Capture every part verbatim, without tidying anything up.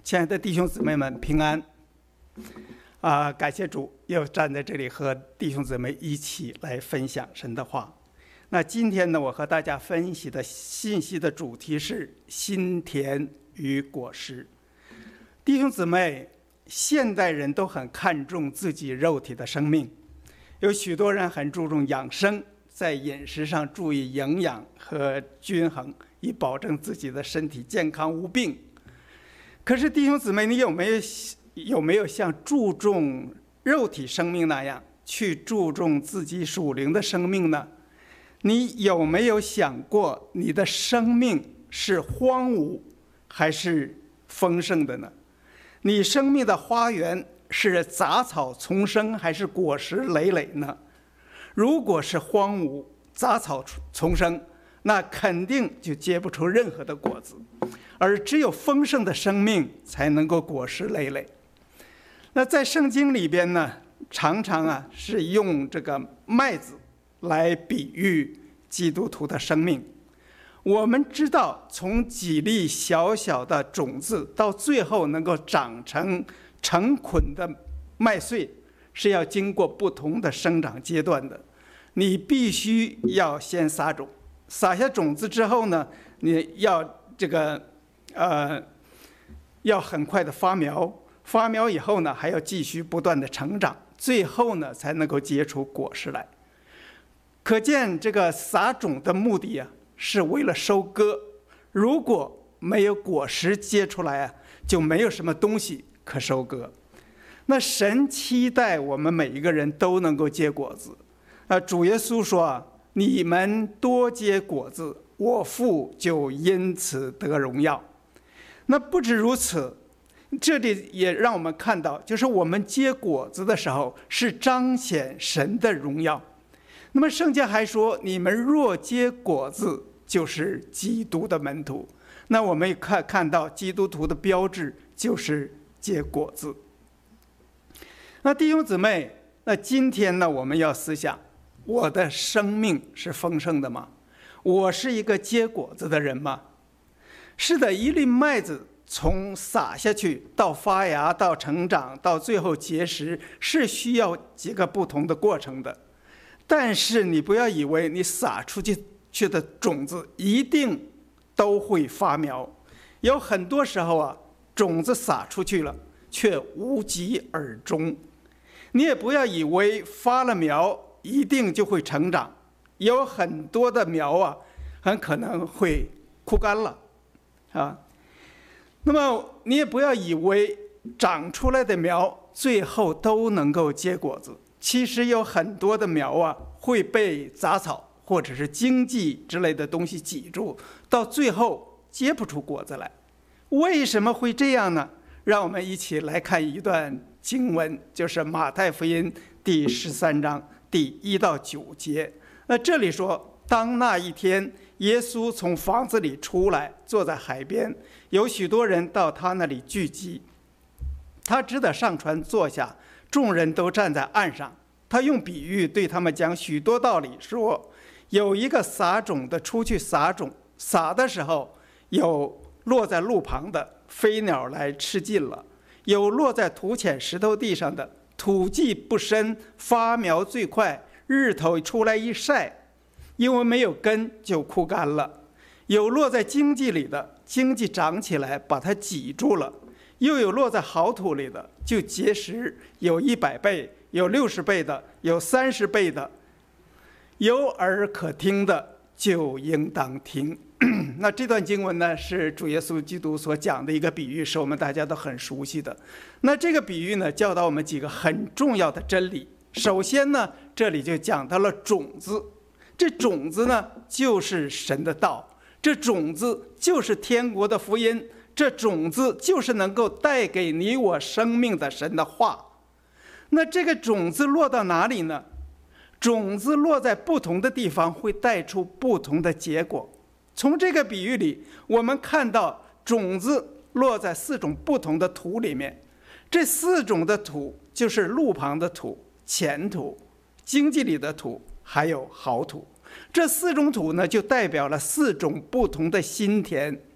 亲爱的弟兄姊妹们，平安！啊，感谢主，又站在这里和弟兄姊妹一起来分享神的话。那今天呢，我和大家分析的信息的主题是心田与果实。弟兄姊妹，现代人都很看重自己肉体的生命，有许多人很注重养生，在饮食上注意营养和均衡，以保证自己的身体健康无病。可是弟兄姊妹，你有没有有没有像注重肉体生命那样去注重自己属灵的生命呢？你有没有想过，你的生命是荒芜还是丰盛的呢？你生命的花园是杂草丛生还是果实累累呢？如果是荒芜、杂草丛生，那肯定就结不出任何的果子，而只有丰盛的生命才能够果实累累。那在圣经里边呢，常常啊是用这个麦子来比喻基督徒的生命。我们知道，从几粒小小的种子到最后能够长成成捆的麦穗，是要经过不同的生长阶段的。你必须要先撒种，撒下种子之后呢，你要这个呃要很快的发苗，发苗以后呢，还要继续不断的成长，最后呢才能够结出果实来。可见这个撒种的目的啊，是为了收割。如果没有果实结出来啊，就没有什么东西可收割。那神期待我们每一个人都能够结果子。啊，主耶稣说啊，你们多结果子，我父就因此得荣耀。那不止如此，这里也让我们看到，就是我们结果子的时候是彰显神的荣耀。那么圣经还说，你们若结果子，就是基督的门徒。那我们也看看到基督徒的标志就是结果子。那弟兄姊妹，那今天呢，我们要思想，我的生命是丰盛的吗？我是一个结果子的人吗？是的，一粒麦子从撒下去到发芽到成长到最后结实，是需要几个不同的过程的。但是你不要以为你撒出去去的种子一定都会发苗，有很多时候啊，种子撒出去了却无疾而终。你也不要以为发了苗一定就会成长，有很多的苗啊，很可能会枯干了啊。那么你也不要以为长出来的苗最后都能够结果子。其实有很多的苗啊，会被杂草或者是荆棘之类的东西挤住，到最后结不出果子来。为什么会这样呢？让我们一起来看一段经文，就是马太福音第十三章第一到九节。那这里说，当那一天，耶稣从房子里出来，坐在海边，有许多人到他那里聚集，他只得上船坐下，众人都站在岸上。他用比喻对他们讲许多道理，说有一个撒种的出去撒种，撒的时候有落在路旁的，飞鸟来吃尽了；有落在土浅石头地上的，土迹不深，发苗最快，日头出来一晒，因为没有根就枯干了；有落在荆棘里的，荆棘长起来把它挤住了；又有落在好土里的，就结实，有一百倍，有六十倍的，有三十倍的。有耳可听的就应当听。那这段经文呢，是主耶稣基督所讲的一个比喻，是我们大家都很熟悉的。那这个比喻呢，教导我们几个很重要的真理。首先呢，这里就讲到了种子，这种子呢，就是神的道，这种子就是天国的福音，这种子就是能够带给你我生命的神的话。那这个种子落到哪里呢？种子落在不同的地方，会带出不同的结果。从这个比喻里，我们看到种子落在四种不同的土里面，这四种的土就是路旁的土、浅土、荆棘里的土，还有好土。这四种土呢，就代表了四种不同的心田。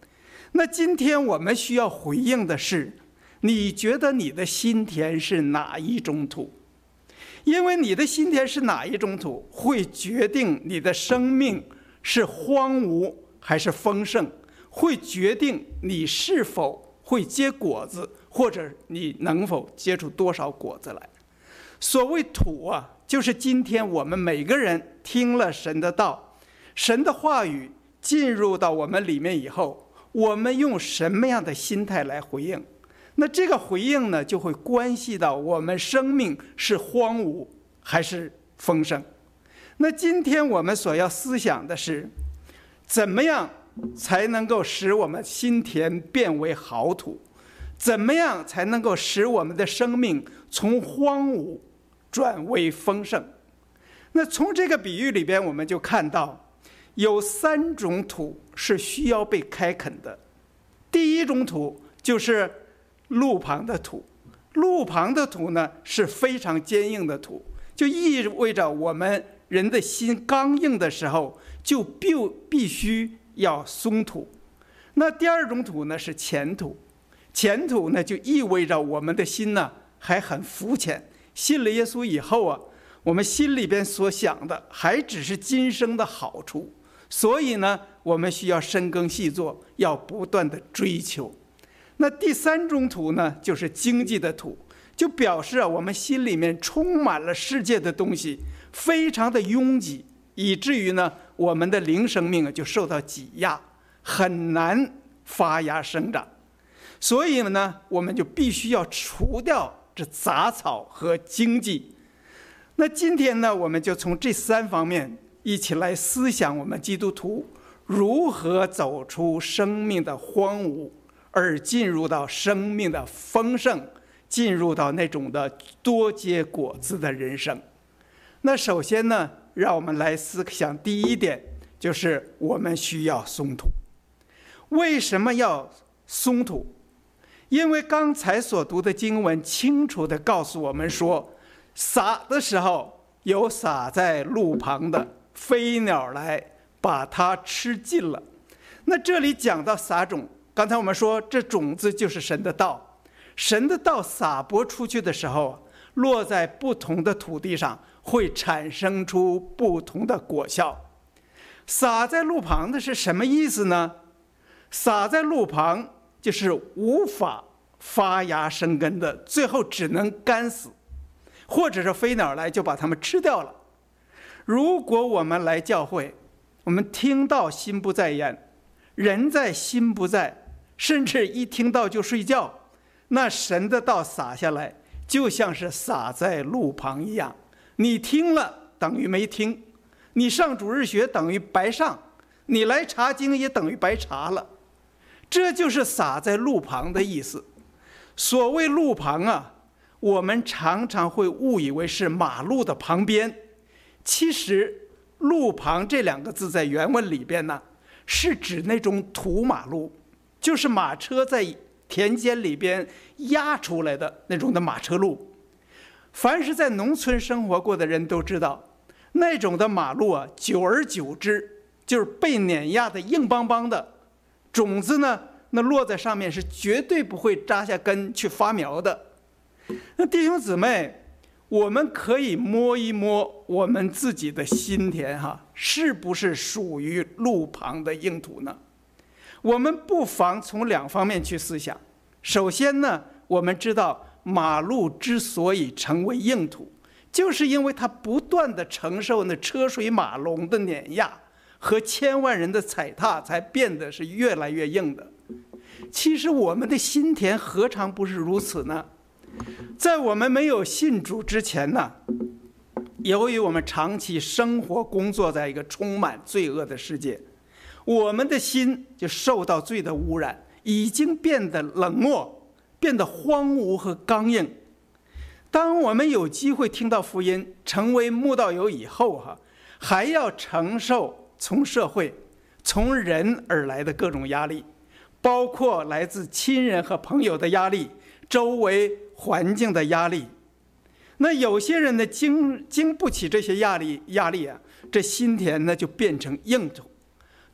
那今天我们需要回应的是，你觉得你的心田是哪一种土？因为你的心田是哪一种土，会决定你的生命是荒芜还是丰盛，会决定你是否会结果子，或者你能否结出多少果子来。所谓土啊，就是今天我们每个人听了神的道，神的话语进入到我们里面以后，我们用什么样的心态来回应？那这个回应呢，就会关系到我们生命是荒芜还是丰盛。那今天我们所要思想的是，怎么样才能够使我们心田变为好土？怎么样才能够使我们的生命从荒芜转为丰盛？那从这个比喻里边，我们就看到有三种土是需要被开垦的。第一种土就是路旁的土，路旁的土呢是非常坚硬的土，就意味着我们人的心刚硬的时候，就必必须要松土。那第二种土呢是浅土，浅土呢就意味着我们的心呢还很肤浅，信了耶稣以后啊，我们心里边所想的还只是今生的好处，所以呢，我们需要深耕细作，要不断的追求。那第三种土呢，就是经济的土，就表示啊，我们心里面充满了世界的东西，非常的拥挤，以至于呢，我们的灵生命就受到挤压，很难发芽生长。所以呢，我们就必须要除掉这杂草和经济。那今天呢，我们就从这三方面一起来思想我们基督徒如何走出生命的荒芜，而进入到生命的丰盛，进入到那种的多结果子的人生。那首先呢，让我们来思想第一点，就是我们需要松土。为什么要松土？因为刚才所读的经文清楚地告诉我们说，撒的时候有撒在路旁的，飞鸟来把它吃尽了。那这里讲到撒种，刚才我们说这种子就是神的道，神的道撒播出去的时候，落在不同的土地上，会产生出不同的果效。撒在路旁的是什么意思呢？撒在路旁就是无法发芽生根的，最后只能干死，或者是飞鸟来就把它们吃掉了。如果我们来教会，我们听到心不在焉，人在心不在，甚至一听到就睡觉，那神的道撒下来就像是撒在路旁一样，你听了等于没听，你上主日学等于白上，你来查经也等于白查了。这就是撒在路旁的意思。所谓路旁啊，我们常常会误以为是马路的旁边，其实路旁这两个字在原文里边呢，是指那种土马路，就是马车在田间里边压出来的那种的马车路。凡是在农村生活过的人都知道，那种的马路啊，久而久之就是被碾压的硬邦邦的，种子呢，那落在上面是绝对不会扎下根去发苗的。那弟兄姊妹，我们可以摸一摸我们自己的心田哈，是不是属于路旁的硬土呢？我们不妨从两方面去思想。首先呢，我们知道马路之所以成为硬土，就是因为它不断的承受那车水马龙的碾压和千万人的踩踏，才变得是越来越硬的。其实我们的心田何尝不是如此呢？在我们没有信主之前呢，由于我们长期生活工作在一个充满罪恶的世界，我们的心就受到罪的污染，已经变得冷漠，变得荒芜和刚硬。当我们有机会听到福音，成为慕道友以后哈，还要承受从社会、从人而来的各种压力，包括来自亲人和朋友的压力，周围环境的压力。那有些人呢，经经不起这些压力压力啊，这心田呢就变成硬土。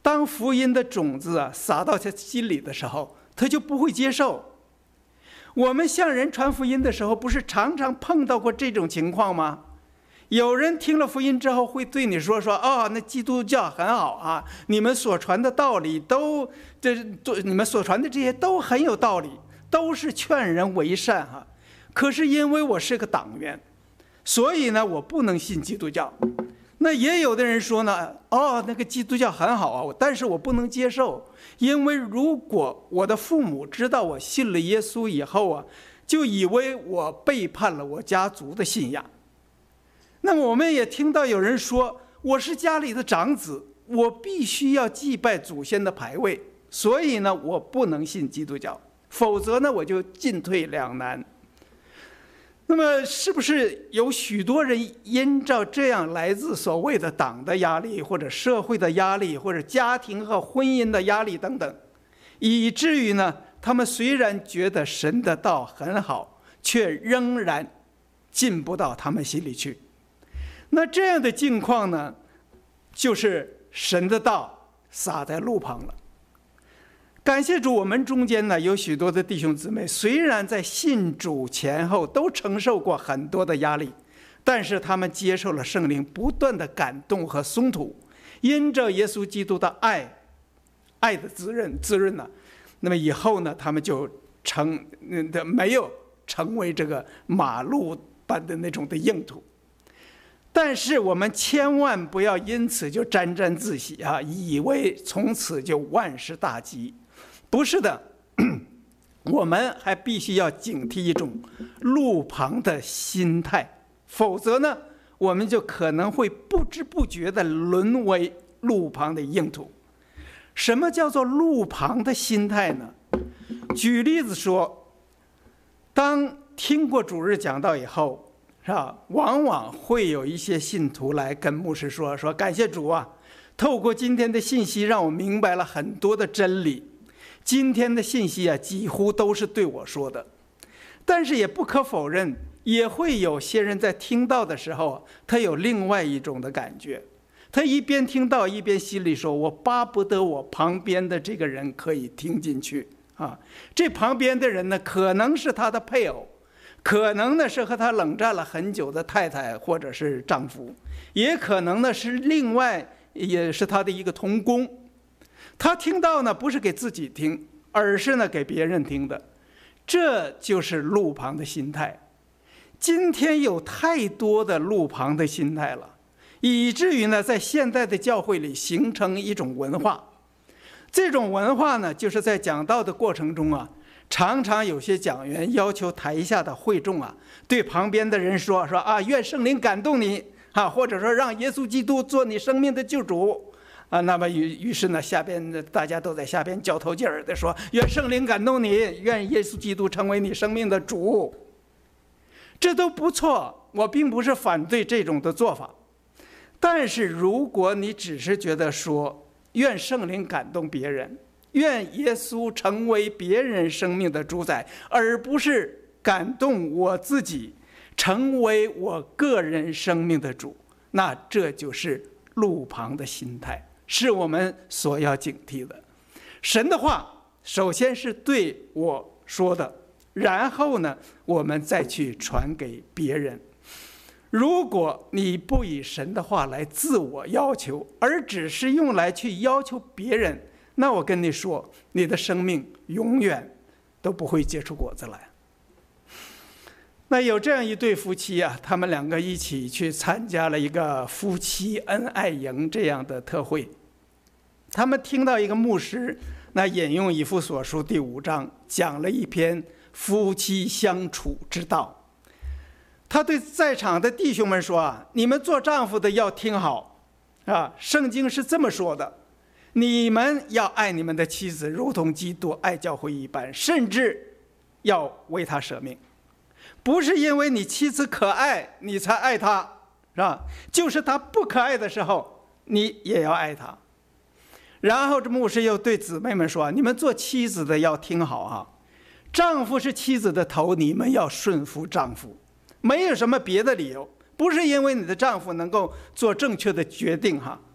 当福音的种子啊撒到他心里的时候，他就不会接受。我们向人传福音的时候，不是常常碰到过这种情况吗？有人听了福音之后，会对你说说哦，那基督教很好啊，你们所传的道理都这都你们所传的这些都很有道理，都是劝人为善哈、啊。可是因为我是个党员，所以呢，我不能信基督教。那也有的人说呢，哦，那个基督教很好啊，但是我不能接受，因为如果我的父母知道我信了耶稣以后啊，就以为我背叛了我家族的信仰。那么我们也听到有人说，我是家里的长子，我必须要祭拜祖先的牌位，所以呢，我不能信基督教，否则呢，我就进退两难。那么是不是有许多人因照这样来自所谓的党的压力，或者社会的压力，或者家庭和婚姻的压力等等，以至于呢，他们虽然觉得神的道很好，却仍然进不到他们心里去？那这样的境况呢，就是神的道撒在路旁了。感谢主，我们中间呢有许多的弟兄姊妹，虽然在信主前后都承受过很多的压力，但是他们接受了圣灵不断的感动和松土，因着耶稣基督的爱，爱的滋润滋润呢，那么以后呢，他们就成没有成为这个马路般的那种的硬土。但是我们千万不要因此就沾沾自喜啊，以为从此就万事大吉。不是的，我们还必须要警惕一种路旁的心态，否则呢，我们就可能会不知不觉地沦为路旁的硬土。什么叫做路旁的心态呢？举例子说，当听过主日讲道以后，是吧？往往会有一些信徒来跟牧师说：“说感谢主啊，透过今天的信息，让我明白了很多的真理。今天的信息啊，几乎都是对我说的。”但是也不可否认，也会有些人在听到的时候，他有另外一种的感觉。他一边听到，一边心里说：“我巴不得我旁边的这个人可以听进去啊。”这旁边的人呢，可能是他的配偶。可能呢是和他冷战了很久的太太或者是丈夫，也可能呢是另外也是他的一个同工。他听到呢不是给自己听，而是呢给别人听的，这就是路旁的心态。今天有太多的路旁的心态了，以至于呢在现代的教会里形成一种文化。这种文化呢，就是在讲道的过程中啊，常常有些讲员要求台下的会众啊，对旁边的人说说啊，愿圣灵感动你啊，或者说让耶稣基督做你生命的救主啊。那么于于是呢，下边大家都在下边交头接耳的说，愿圣灵感动你，愿耶稣基督成为你生命的主。这都不错，我并不是反对这种的做法。但是如果你只是觉得说，愿圣灵感动别人，愿耶稣成为别人生命的主宰，而不是感动我自己，成为我个人生命的主，那这就是路旁的心态，是我们所要警惕的。神的话首先是对我说的，然后呢，我们再去传给别人。如果你不以神的话来自我要求，而只是用来去要求别人，那我跟你说，你的生命永远都不会结出果子来。那有这样一对夫妻啊，他们两个一起去参加了一个夫妻恩爱营这样的特会。他们听到一个牧师那引用以弗所书第五章，讲了一篇夫妻相处之道。他对在场的弟兄们说啊，你们做丈夫的要听好啊，圣经是这么说的，你们要爱你们的妻子，如同基督爱教会一般，甚至要为她舍命。不是因为你妻子可爱你才爱她，是吧？就是她不可爱的时候，你也要爱她。然后这牧师又对姊妹们说，你们做妻子的要听好啊，丈夫是妻子的头，你们要顺服丈夫，没有什么别的理由，不是因为你的丈夫能够做正确的决定哈，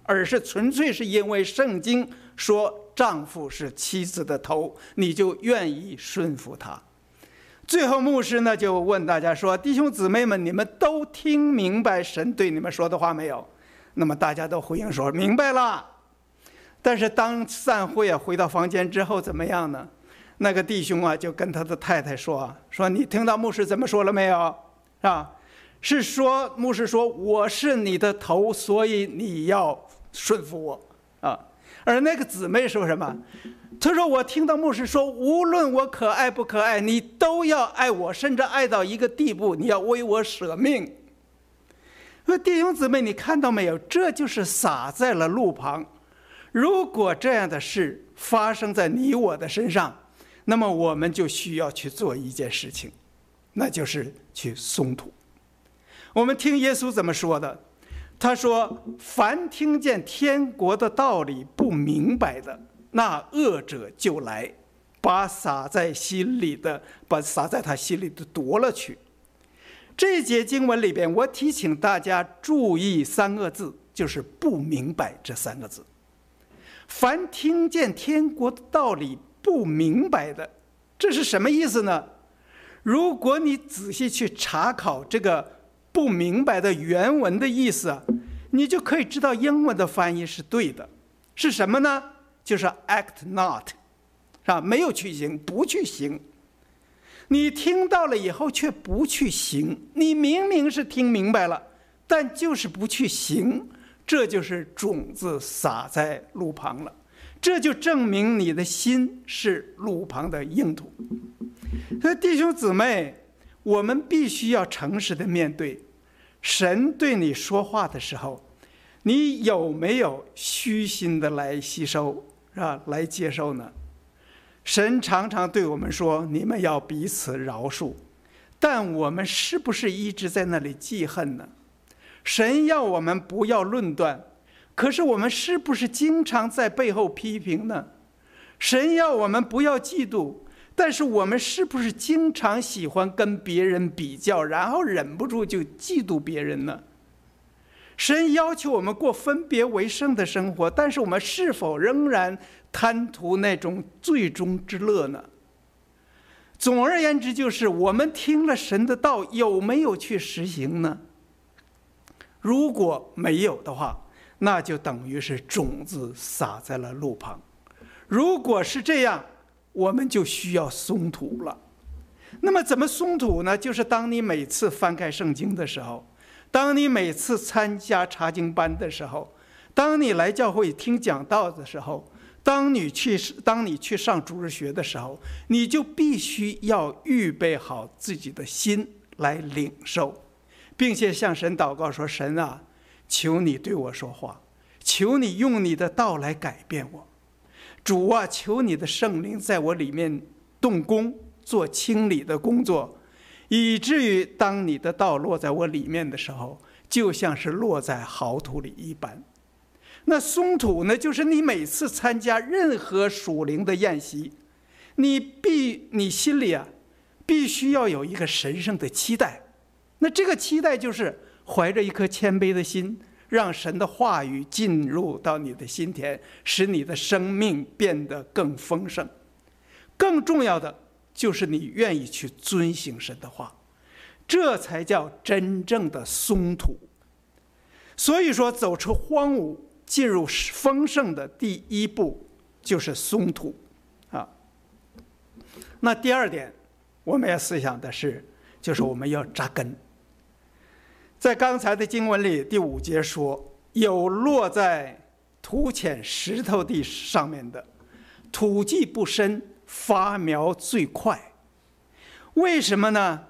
而是纯粹是因为圣经说丈夫是妻子的头，你就愿意顺服他。最后牧师呢就问大家说，弟兄姊妹们，你们都听明白神对你们说的话没有？那么大家都回应说明白了。但是当散会啊回到房间之后怎么样呢？那个弟兄啊就跟他的太太说说你听到牧师怎么说了没有啊？是说牧师说我是你的头，所以你要顺服我啊。而那个姊妹说什么？他说我听到牧师说，无论我可爱不可爱，你都要爱我，甚至爱到一个地步，你要为我舍命。说弟兄姊妹，你看到没有？这就是撒在了路旁。如果这样的事发生在你我的身上，那么我们就需要去做一件事情，那就是去松土。我们听耶稣怎么说的？他说凡听见天国的道理不明白的，那恶者就来，把撒在心里的把撒在他心里的夺了去。这节经文里边，我提醒大家注意三个字，就是不明白这三个字。凡听见天国的道理不明白的，这是什么意思呢？如果你仔细去查考这个不明白的原文的意思啊，你就可以知道英文的翻译是对的。是什么呢？就是 act not， 是吧？没有去行，不去行。你听到了以后却不去行，你明明是听明白了，但就是不去行，这就是种子撒在路旁了。这就证明你的心是路旁的硬土。所以弟兄姊妹，我们必须要诚实的面对神对你说话的时候，你有没有虚心的来吸收，是吧？来接受呢？神常常对我们说，你们要彼此饶恕，但我们是不是一直在那里记恨呢？神要我们不要论断，可是我们是不是经常在背后批评呢？神要我们不要嫉妒，但是我们是不是经常喜欢跟别人比较，然后忍不住就嫉妒别人呢？神要求我们过分别为圣的生活，但是我们是否仍然贪图那种最终之乐呢？总而言之，就是我们听了神的道，有没有去实行呢？如果没有的话，那就等于是种子撒在了路旁。如果是这样，我们就需要松土了。那么怎么松土呢？就是当你每次翻开圣经的时候，当你每次参加查经班的时候，当你来教会听讲道的时候，当你去当你去上主日学的时候，你就必须要预备好自己的心来领受，并且向神祷告说，神啊，求你对我说话，求你用你的道来改变我。主啊，求你的圣灵在我里面动工，做清理的工作，以至于当你的道落在我里面的时候，就像是落在好土里一般。那松土呢，就是你每次参加任何属灵的宴席，你必你心里啊，必须要有一个神圣的期待。那这个期待就是怀着一颗谦卑的心，让神的话语进入到你的心田，使你的生命变得更丰盛。更重要的就是你愿意去遵行神的话，这才叫真正的松土。所以说，走出荒芜进入丰盛的第一步就是松土啊。那第二点我们要思想的是，就是我们要扎根。在刚才的经文里，第五节说，有落在土浅石头地上面的，土际不深，发苗最快。为什么呢？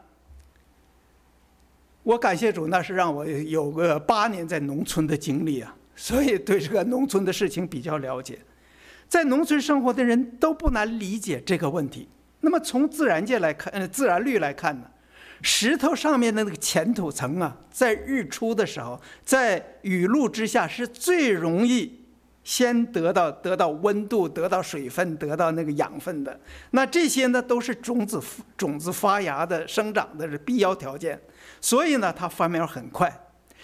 我感谢主，那是让我有个八年在农村的经历啊，所以对这个农村的事情比较了解。在农村生活的人都不难理解这个问题。那么从自然界来看，呃，自然律来看呢，石头上面的那个浅土层啊，在日出的时候，在雨露之下是最容易先得到得到温度、得到水分、得到那个养分的。那这些呢，都是种子种子发芽的、生长的必要条件。所以呢，它发苗很快。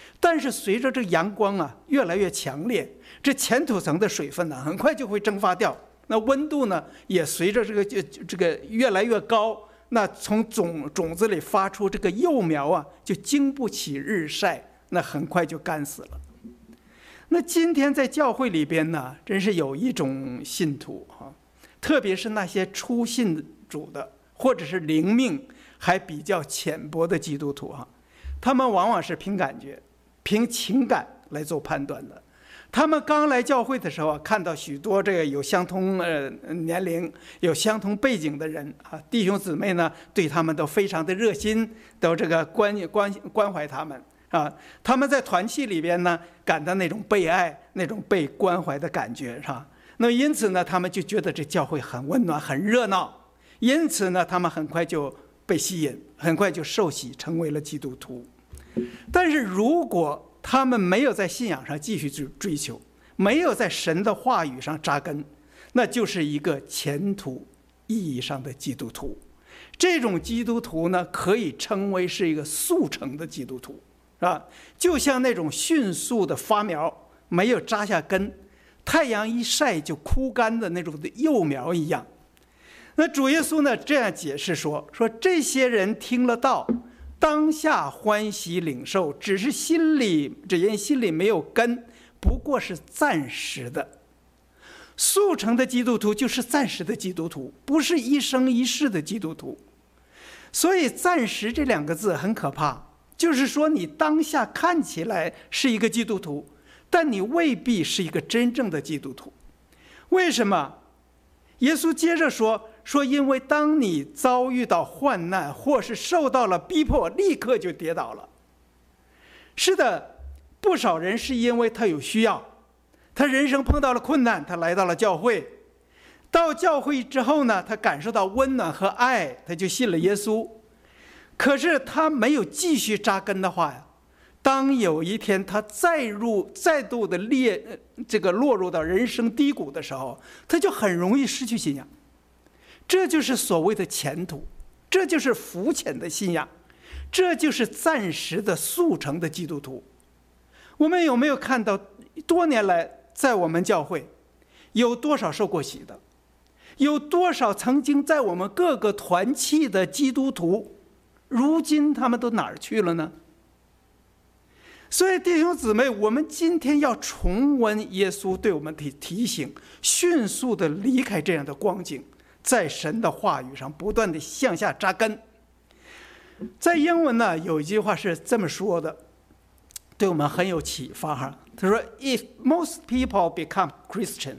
但是随着这个阳光啊越来越强烈，这浅土层的水分呢很快就会蒸发掉，那温度呢也随着这个这这个越来越高，那从种种子里发出这个幼苗啊就经不起日晒，那很快就干死了。那今天在教会里边呢，真是有一种信徒啊，特别是那些初信主的，或者是灵命还比较浅薄的基督徒哈，他们往往是凭感觉、凭情感来做判断的。他们刚来教会的时候啊，看到许多这个有相同呃年龄、有相同背景的人啊，弟兄姊妹呢，对他们都非常的热心，都这个关关关怀他们啊。他们在团契里边呢，感到那种被爱、那种被关怀的感觉，是吧？那么因此呢，他们就觉得这教会很温暖、很热闹，因此呢，他们很快就被吸引，很快就受洗，成为了基督徒。但是如果他们没有在信仰上继续追求，没有在神的话语上扎根，那就是一个前途意义上的基督徒。这种基督徒呢，可以称为是一个速成的基督徒，是吧？就像那种迅速的发苗，没有扎下根，太阳一晒就枯干的那种的幼苗一样。那主耶稣呢这样解释说：说这些人听了道，当下欢喜领受，只是心里只因心里没有根，不过是暂时的。速成的基督徒就是暂时的基督徒，不是一生一世的基督徒。所以暂时这两个字很可怕，就是说你当下看起来是一个基督徒，但你未必是一个真正的基督徒。为什么？耶稣接着说说因为当你遭遇到患难或是受到了逼迫，立刻就跌倒了。是的，不少人是因为他有需要，他人生碰到了困难，他来到了教会，到教会之后呢，他感受到温暖和爱，他就信了耶稣。可是他没有继续扎根的话呀，当有一天他再入再度的列这个落入到人生低谷的时候，他就很容易失去信仰。这就是所谓的前途，这就是肤浅的信仰，这就是暂时的速成的基督徒。我们有没有看到多年来在我们教会有多少受过洗的，有多少曾经在我们各个团契的基督徒，如今他们都哪儿去了呢？所以弟兄姊妹，我们今天要重温耶稣对我们的提醒，迅速的离开这样的光景，在神的话语上不断的向下扎根。在英文呢，有一句话是这么说的，对我们很有启发哈。他说 ：“If most people become Christian,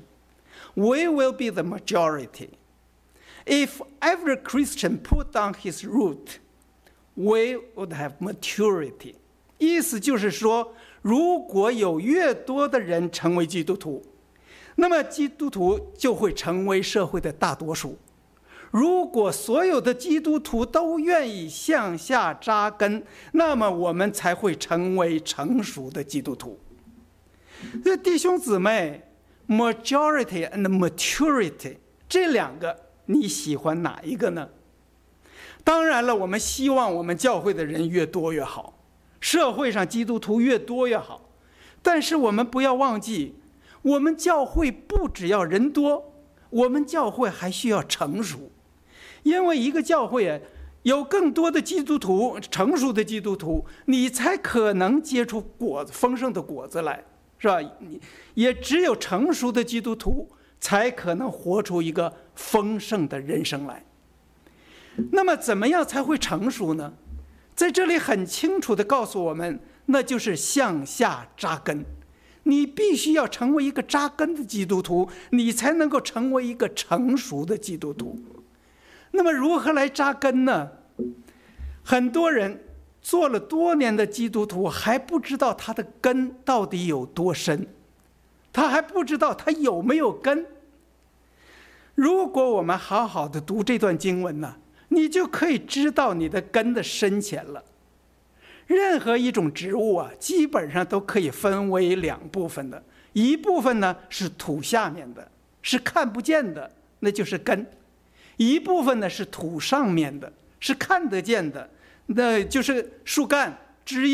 we will be the majority. If every Christian put down his root, we would have maturity.” 意思就是说，如果有越多的人成为基督徒，那么基督徒就会成为社会的大多数。如果所有的基督徒都愿意向下扎根，那么我们才会成为成熟的基督徒。所以弟兄姊妹 ，majority and maturity 这两个，你喜欢哪一个呢？当然了，我们希望我们教会的人越多越好，社会上基督徒越多越好。但是我们不要忘记，我们教会不只要人多，我们教会还需要成熟。因为一个教会有更多的基督徒，成熟的基督徒，你才可能结出果子，丰盛的果子来，是吧？也只有成熟的基督徒才可能活出一个丰盛的人生来。那么怎么样才会成熟呢？在这里很清楚地告诉我们，那就是向下扎根。你必须要成为一个扎根的基督徒，你才能够成为一个成熟的基督徒。那么如何来扎根呢？很多人做了多年的基督徒，还不知道他的根到底有多深，他还不知道他有没有根。如果我们好好的读这段经文呢，你就可以知道你的根的深浅了。任何一种植物啊，基本上都可以分为两部分的，一部分呢是土下面的，是看不见的，那就是根；一部分呢是土上面的，是看得见的，那就是树干、枝叶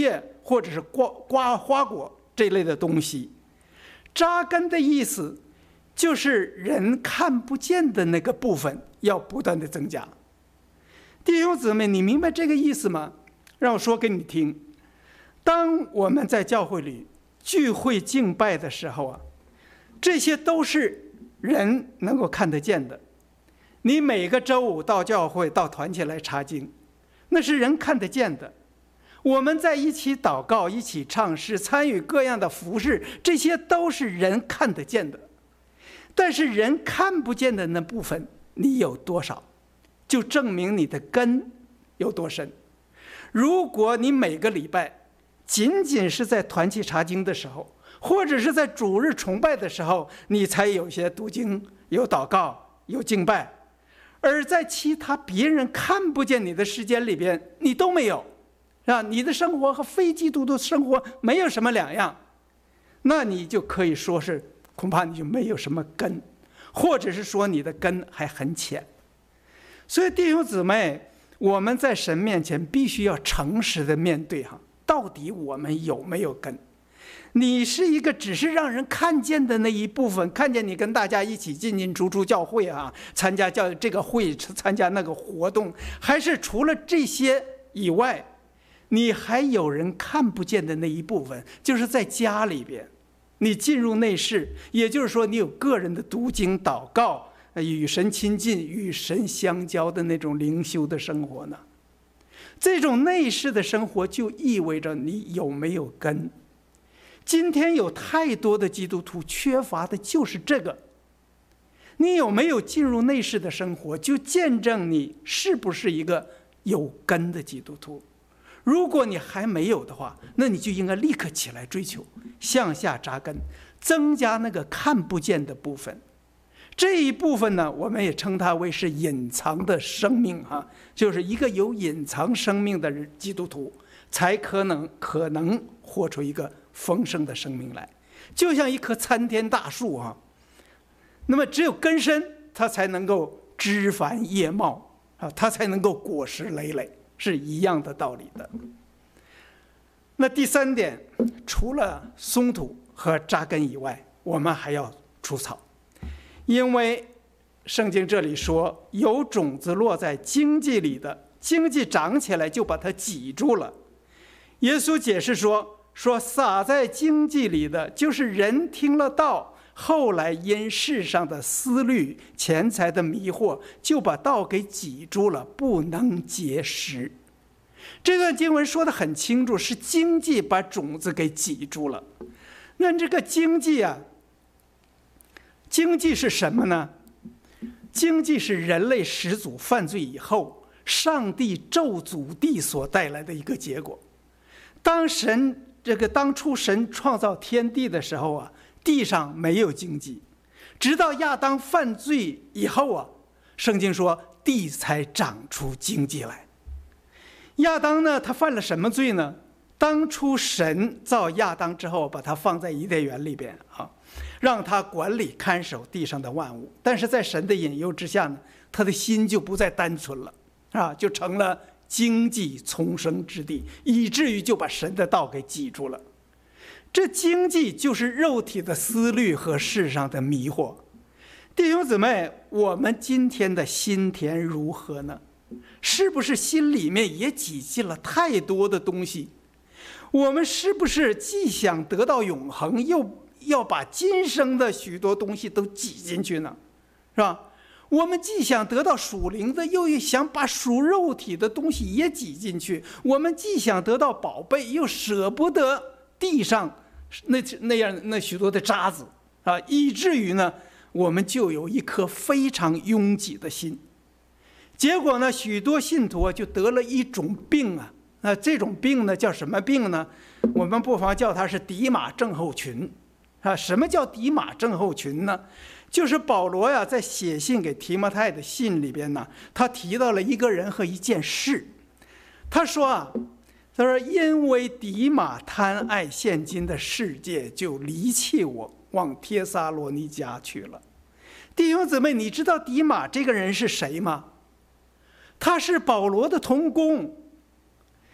或者是瓜瓜花果这类的东西。扎根的意思就是人看不见的那个部分要不断的增加。弟兄姊妹，你明白这个意思吗？让我说给你听。当我们在教会里聚会敬拜的时候啊，这些都是人能够看得见的。你每个周五到教会到团契来查经，那是人看得见的。我们在一起祷告，一起唱诗，参与各样的服事，这些都是人看得见的。但是人看不见的那部分你有多少，就证明你的根有多深。如果你每个礼拜仅仅是在团契查经的时候，或者是在主日崇拜的时候，你才有些读经、有祷告、有敬拜，而在其他别人看不见你的时间里边，你都没有，啊，你的生活和非基督徒生活没有什么两样，那你就可以说是恐怕你就没有什么根，或者是说你的根还很浅。所以弟兄姊妹，我们在神面前必须要诚实的面对哈，到底我们有没有根？你是一个只是让人看见的那一部分，看见你跟大家一起进进出出教会啊，参加教这个会，参加那个活动，还是除了这些以外，你还有人看不见的那一部分，就是在家里边，你进入内室，也就是说你有个人的读经祷告，与神亲近，与神相交的那种灵修的生活呢？这种内室的生活就意味着你有没有根。今天有太多的基督徒缺乏的就是这个。你有没有进入内室的生活，就见证你是不是一个有根的基督徒。如果你还没有的话，那你就应该立刻起来追求，向下扎根，增加那个看不见的部分。这一部分呢，我们也称它为是隐藏的生命哈，就是一个有隐藏生命的基督徒，才可能可能活出一个丰盛的生命来。就像一棵参天大树啊，那么只有根深，它才能够枝繁叶茂啊，它才能够果实累累，是一样的道理的。那第三点，除了松土和扎根以外，我们还要除草。因为圣经这里说，有种子落在荆棘里的，荆棘长起来就把它挤住了。耶稣解释说，说撒在荆棘里的，就是人听了道，后来因世上的思虑、钱财的迷惑，就把道给挤住了，不能结实。这段经文说得很清楚，是荆棘把种子给挤住了。那这个荆棘啊，荆棘是什么呢？荆棘是人类始祖犯罪以后，上帝咒诅地所带来的一个结果。当神这个当初神创造天地的时候啊，地上没有荆棘，直到亚当犯罪以后啊，圣经说地才长出荆棘来。亚当呢，他犯了什么罪呢？当初神造亚当之后，把他放在伊甸园里边啊，让他管理看守地上的万物。但是在神的引诱之下呢，他的心就不再单纯了啊，就成了荆棘丛生之地，以至于就把神的道给挤住了。这荆棘就是肉体的思虑和世上的迷惑。弟兄姊妹，我们今天的心田如何呢？是不是心里面也挤进了太多的东西？我们是不是既想得到永恒，又要把今生的许多东西都挤进去呢？是吧？我们既想得到属灵的，又想把属肉体的东西也挤进去。我们既想得到宝贝，又舍不得地上那那样那许多的渣子啊，以至于呢，我们就有一颗非常拥挤的心。结果呢，许多信徒就得了一种病啊。那这种病呢，叫什么病呢？我们不妨叫它是迪马症候群啊。什么叫迪马症候群呢？就是保罗呀，在写信给提摩太的信里边呢，他提到了一个人和一件事。他说啊，他说因为迪马贪爱现今的世界，就离弃我，往帖撒罗尼迦去了。弟兄姊妹，你知道迪马这个人是谁吗？他是保罗的同工。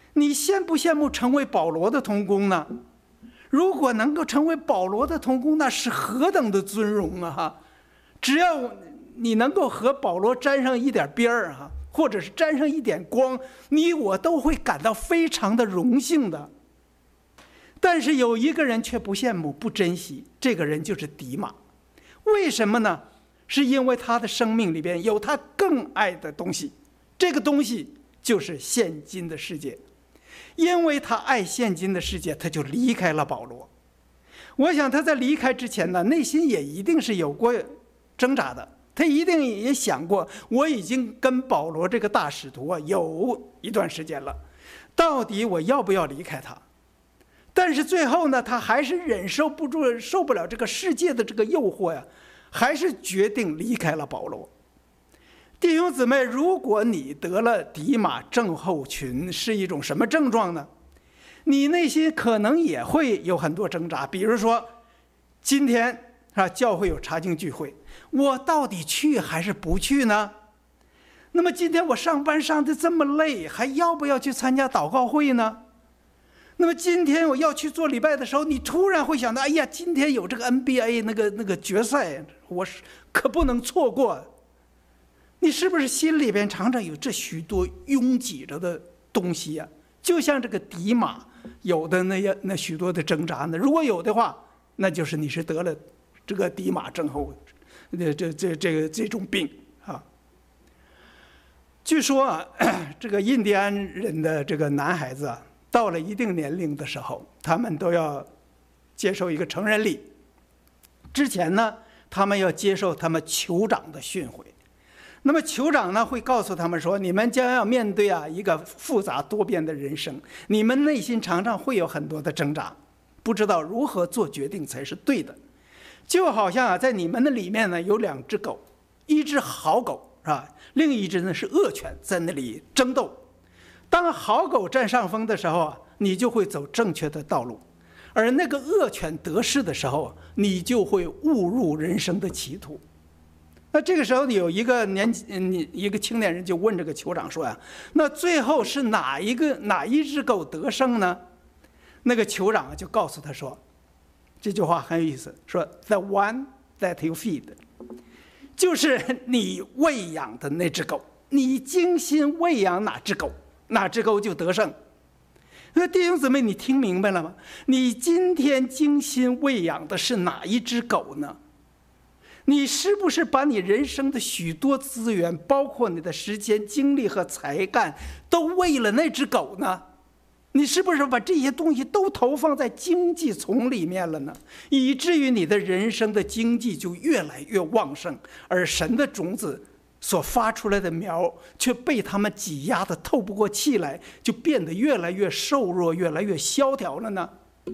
你羡不羡慕成为保罗的同工呢？如果能够成为保罗的同工，那是何等的尊荣啊！哈，只要你能够和保罗沾上一点边儿哈，或者是沾上一点光，你我都会感到非常的荣幸的。但是有一个人却不羡慕、不珍惜，这个人就是迪马。为什么呢？是因为他的生命里边有他更爱的东西，这个东西就是现今的世界。因为他爱现今的世界，他就离开了保罗。我想他在离开之前呢，内心也一定是有过挣扎的。他一定也想过，我已经跟保罗这个大使徒啊有一段时间了，到底我要不要离开他？但是最后呢，他还是忍受不住、受不了这个世界的这个诱惑呀，还是决定离开了保罗。弟兄姊妹，如果你得了迪马症候群，是一种什么症状呢？你内心可能也会有很多挣扎，比如说，今天啊，教会有查经聚会，我到底去还是不去呢？那么今天我上班上的这么累，还要不要去参加祷告会呢？那么今天我要去做礼拜的时候，你突然会想到，哎呀，今天有这个 N B A 那个那个决赛，我是可不能错过。你是不是心里边常常有这许多拥挤着的东西呀、啊？就像这个迪马有的那样那许多的挣扎呢？如果有的话，那就是你是得了这个迪马症候，这这这这个这种病啊。据说啊，这个印第安人的这个男孩子啊，到了一定年龄的时候，他们都要接受一个成人礼。之前呢，他们要接受他们酋长的训诲。那么酋长呢会告诉他们说，你们将要面对啊一个复杂多变的人生，你们内心常常会有很多的挣扎，不知道如何做决定才是对的。就好像啊，在你们的里面呢有两只狗，一只好狗是吧？另一只呢是恶犬，在那里争斗。当好狗占上风的时候啊，你就会走正确的道路；而那个恶犬得势的时候，你就会误入人生的歧途。那这个时候，有一个年你一个青年人就问这个酋长说呀、啊：“那最后是哪一个哪一只狗得胜呢？”那个酋长就告诉他说：“这句话很有意思，说 ‘the one that you feed’， 就是你喂养的那只狗，你精心喂养哪只狗，哪只狗就得胜。”那弟兄姊妹，你听明白了吗？你今天精心喂养的是哪一只狗呢？你是不是把你人生的许多资源，包括你的时间、精力和才干，都为了那只狗呢？你是不是把这些东西都投放在经济丛里面了呢？以至于你的人生的经济就越来越旺盛，而神的种子所发出来的苗却被他们挤压的透不过气来，就变得越来越瘦弱，越来越萧条了呢？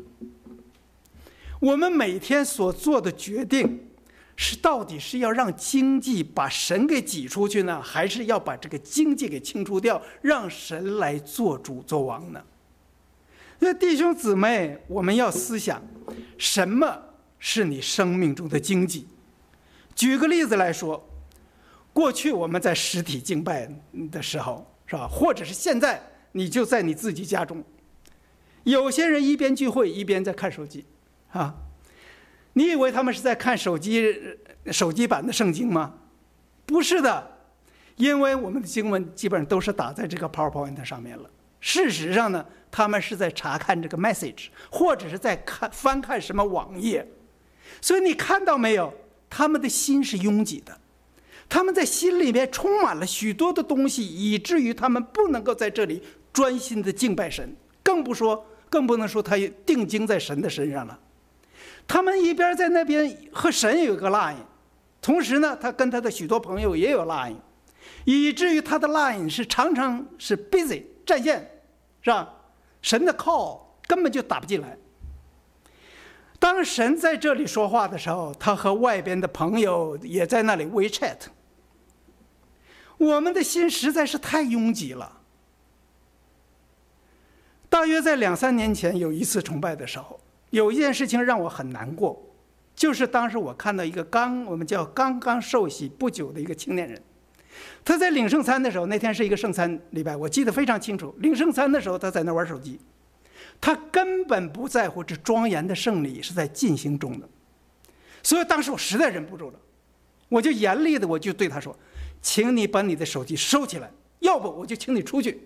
我们每天所做的决定，是到底是要让经济把神给挤出去呢，还是要把这个经济给清除掉，让神来做主做王呢？那弟兄姊妹，我们要思想，什么是你生命中的经济？举个例子来说，过去我们在实体敬拜的时候，是吧？或者是现在，你就在你自己家中，有些人一边聚会一边在看手机，啊。你以为他们是在看手机手机版的圣经吗？不是的，因为我们的经文基本上都是打在这个 PowerPoint 上面了。事实上呢，他们是在查看这个 message， 或者是在看翻看什么网页。所以你看到没有？他们的心是拥挤的，他们在心里面充满了许多的东西，以至于他们不能够在这里专心的敬拜神，更不说，更不能说他定睛在神的身上了。他们一边在那边和神有一个 line， 同时呢，他跟他的许多朋友也有 line， 以至于他的 line 是常常是 busy 占线，是吧？神的 call 根本就打不进来。当神在这里说话的时候，他和外边的朋友也在那里 WeChat。我们的心实在是太拥挤了。大约在两三年前有一次崇拜的时候，有一件事情让我很难过，就是当时我看到一个刚我们叫刚刚受洗不久的一个青年人， 他在领圣餐的时候，那天是一个圣餐礼拜，我记得非常清楚。领圣餐的时候，他在那玩手机，他根本不在乎这庄严的圣礼是在进行中的。所以当时我实在忍不住了，我就严厉的我就对他说：“请你把你的手机收起来，要不我就请你出去。”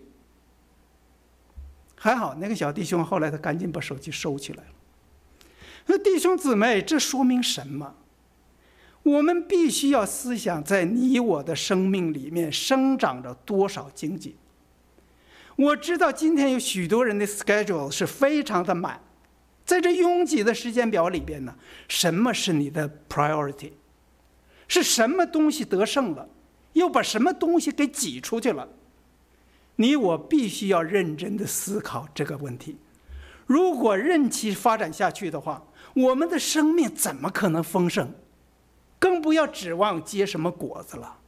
还好那个小弟兄后来他赶紧把手机收起来了。那弟兄姊妹，这说明什么？我们必须要思想，在你我的生命里面生长着多少经济。我知道今天有许多人的 schedule 是非常的满，在这拥挤的时间表里边呢，什么是你的 priority？ 是什么东西得胜了，又把什么东西给挤出去了？你我必须要认真的思考这个问题。如果任其发展下去的话，我们的生命怎么可能丰盛？更不要指望结什么果子了。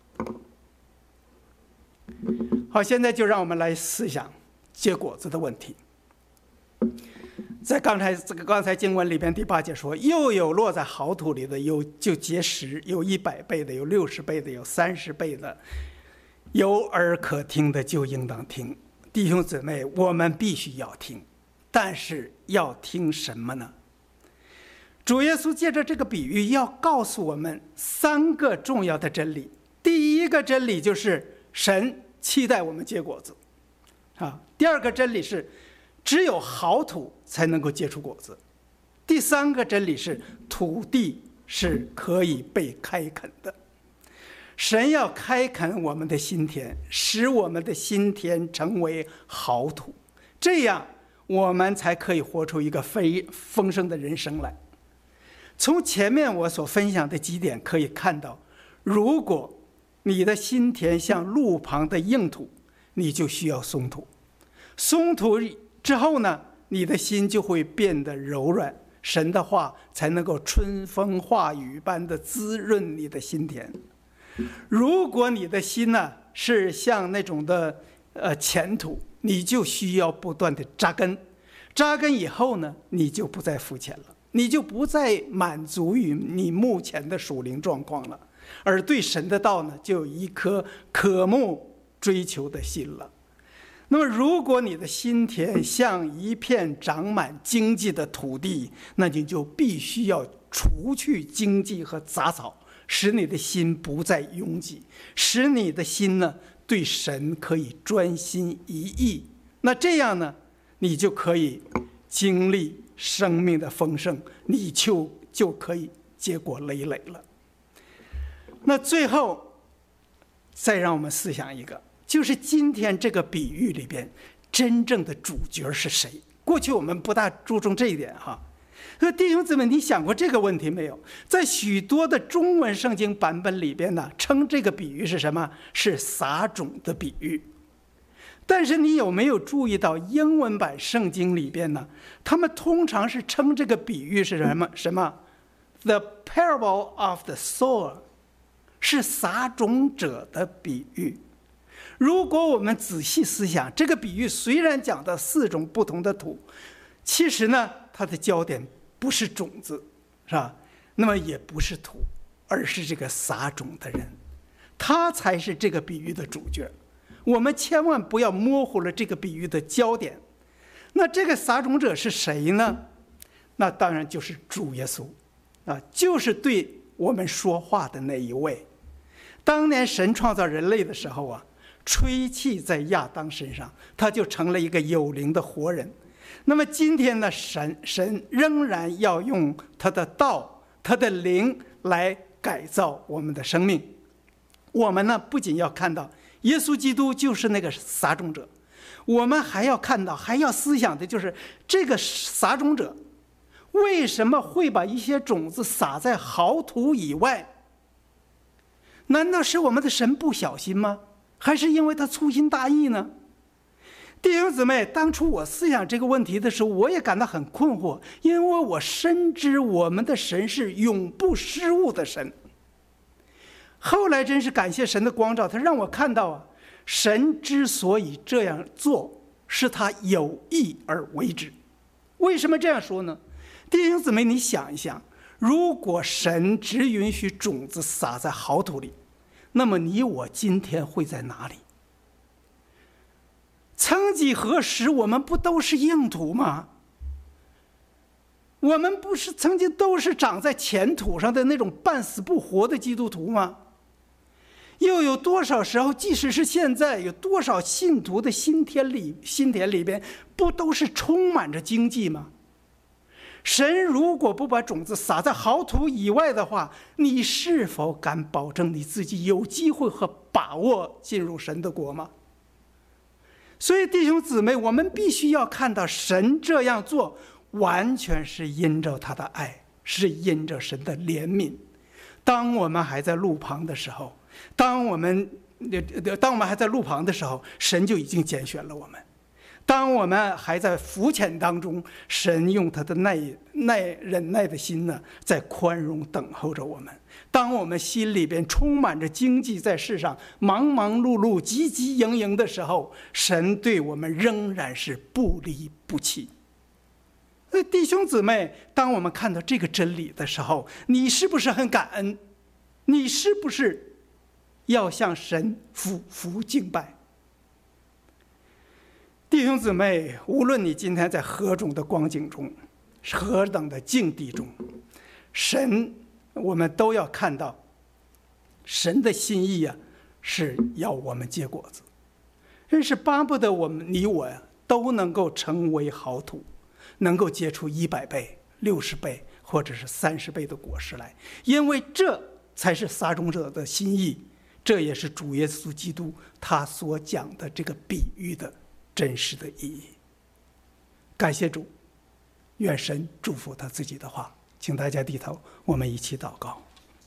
好，现在就让我们来思想结果子的问题。在刚才这个刚才经文里边第八节说，又有落在好土里的，有就结实，有一百倍的，有六十倍的，有三十倍的。有耳可听的就应当听。弟兄姊妹，我们必须要听，但是要听什么呢？主耶稣借着这个比喻要告诉我们三个重要的真理。第一个真理就是神期待我们结果子啊。第二个真理是只有好土才能够结出果子。第三个真理是土地是可以被开垦的。神要开垦我们的心田，使我们的心田成为好土，这样我们才可以活出一个非丰盛的人生来。从前面我所分享的几点可以看到，如果你的心田像路旁的硬土，你就需要松土。松土之后呢，你的心就会变得柔软，神的话才能够春风化雨般的滋润你的心田。如果你的心呢是像那种的呃浅土，你就需要不断的扎根，扎根以后呢，你就不再肤浅了，你就不再满足于你目前的属灵状况了，而对神的道呢，就有一颗渴慕追求的心了。那么如果你的心田像一片长满荆棘的土地，那你就必须要除去荆棘和杂草，使你的心不再拥挤，使你的心呢对神可以专心一意。那这样呢，你就可以经历生命的丰盛，你就就可以结果累累了。那最后再让我们思想一个，就是今天这个比喻里边真正的主角是谁？过去我们不大注重这一点哈。那弟兄姊妹，你想过这个问题没有？在许多的中文圣经版本里边呢，称这个比喻是什么？是撒种的比喻。但是你有没有注意到英文版圣经里边呢？他们通常是称这个比喻是什么？什么 ？The parable of the sower， 是撒种者的比喻。如果我们仔细思想，这个比喻虽然讲到四种不同的土，其实呢，它的焦点不是种子，是吧？那么也不是土，而是这个撒种的人，他才是这个比喻的主角。我们千万不要模糊了这个比喻的焦点。那这个撒种者是谁呢？那当然就是主耶稣啊，就是对我们说话的那一位。当年神创造人类的时候啊，吹气在亚当身上，他就成了一个有灵的活人。那么今天呢，神神仍然要用他的道、他的灵来改造我们的生命。我们呢，不仅要看到耶稣基督就是那个撒种者，我们还要看到，还要思想的就是这个撒种者为什么会把一些种子撒在好土以外？难道是我们的神不小心吗？还是因为他粗心大意呢？弟兄姊妹，当初我思想这个问题的时候，我也感到很困惑，因为我深知我们的神是永不失误的神。后来真是感谢神的光照，他让我看到啊，神之所以这样做，是他有意而为之。为什么这样说呢？弟兄姊妹，你想一想，如果神只允许种子撒在好土里， 那么你我今天会在哪里？曾几何时，我们不都是硬土吗？我们不是曾经都是长在前土上的那种半死不活的基督徒吗？又有多少时候，即使是现在，有多少信徒的心田里心田里边，不都是充满着荆棘吗？神如果不把种子撒在好土以外的话，你是否敢保证你自己有机会和把握进入神的国吗？所以弟兄姊妹，我们必须要看到神这样做完全是因着他的爱，是因着神的怜悯。当我们还在路旁的时候，当我们当我们还在路旁的时候，神就已经拣选了我们。当我们还在浮潜当中，神用他的耐耐忍耐的心呢，在宽容等候着我们。当我们心里边充满着荆棘，在世上忙忙碌碌、汲汲营营的时候，神对我们仍然是不离不弃。所以弟兄姊妹，当我们看到这个真理的时候，你是不是很感恩？你是不是要向神俯伏敬拜？弟兄姊妹，无论你今天在何种的光景中，何等的境地中，神，我们都要看到，神的心意啊，是要我们结果子，真是巴不得我们你我呀、啊、都能够成为好土，能够结出一百倍、六十倍或者是三十倍的果实来，因为这才是撒种者的心意，这也是主耶稣基督他所讲的这个比喻的真实的意义。感谢主，愿神祝福他自己的话。请大家低头，我们一起祷告。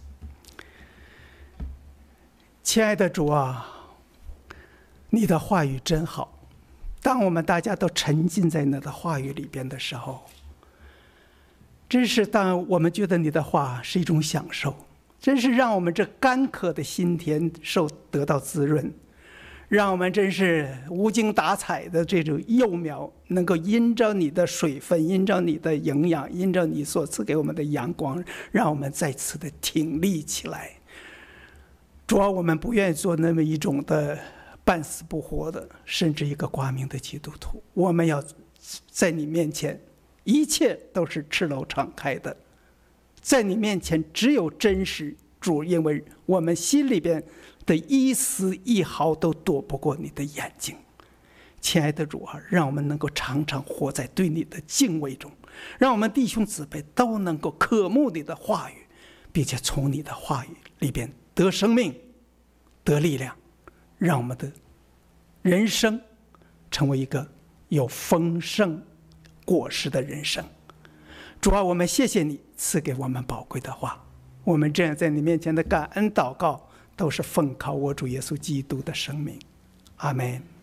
亲爱的主啊，你的话语真好。当我们大家都沉浸在你的话语里边的时候，真是当我们觉得你的话是一种享受，真是让我们这干渴的心田受得到滋润，让我们真是无精打采的这种幼苗能够因着你的水分，因着你的营养，因着你所赐给我们的阳光，让我们再次的挺立起来。主要我们不愿意做那么一种的半死不活的，甚至一个挂名的基督徒。我们要在你面前，一切都是赤裸敞开的，在你面前只有真实。主，因为我们心里边的一丝一毫都躲不过你的眼睛。亲爱的主啊，让我们能够常常活在对你的敬畏中，让我们弟兄姊妹都能够渴慕你的话语，并且从你的话语里边得生命，得力量，让我们的人生成为一个有丰盛果实的人生。主啊，我们谢谢你赐给我们宝贵的话，我们这样在你面前的感恩祷告，都是奉靠我主耶稣基督的生命。阿们。